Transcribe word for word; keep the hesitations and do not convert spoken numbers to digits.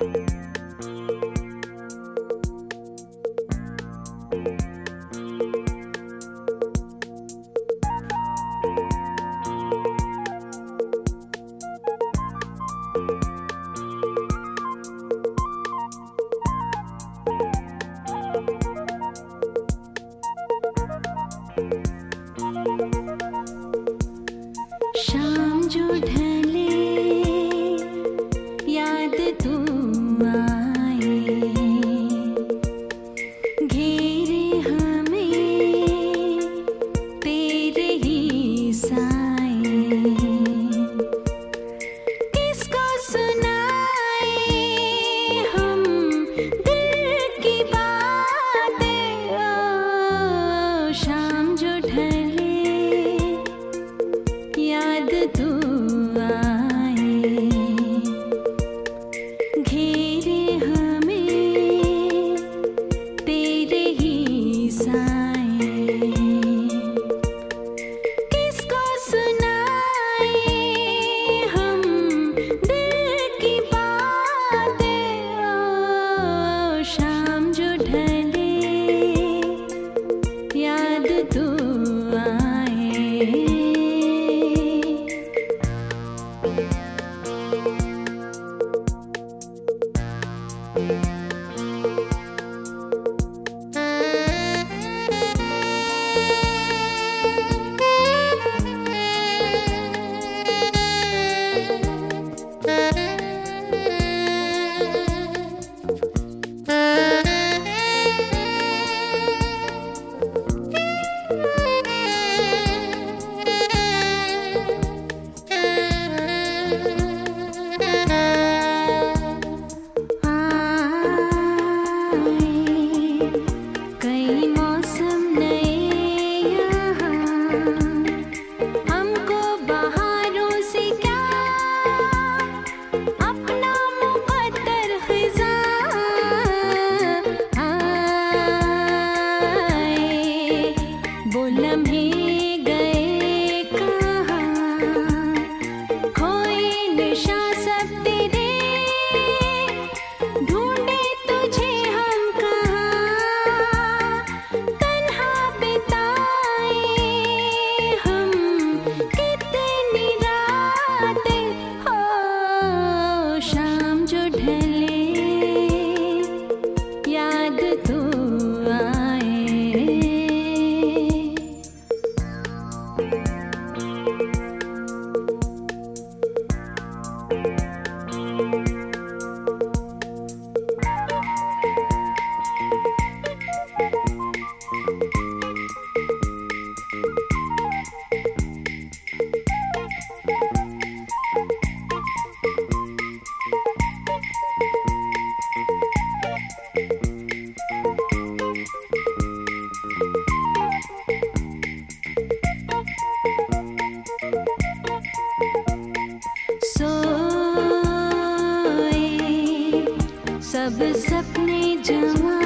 शाम जो ढले याद तू आए, घेरे हमें तेरे ही साए। किसको सुनाए हम दिल की बातें, ओ शाम जो ढले याद तू आए, घेरे हमें तेरे ही साए। किसको सुनाए हम दिल की बातें, ओ शाम जो ढले याद तू आए। कई मौसम नए यहाँ, हमको बहारों से क्या अपना मुक़द्दर ख़िज़ां आए। वो लम्हे गए कहाँ, खोए निशा सब तेरे, ढूंढे तुझे हम कहाँ, तन्हा बिताए हम कितनी रातें। हो शाम जो ढले याद तू आए। सोए सब सपने जमा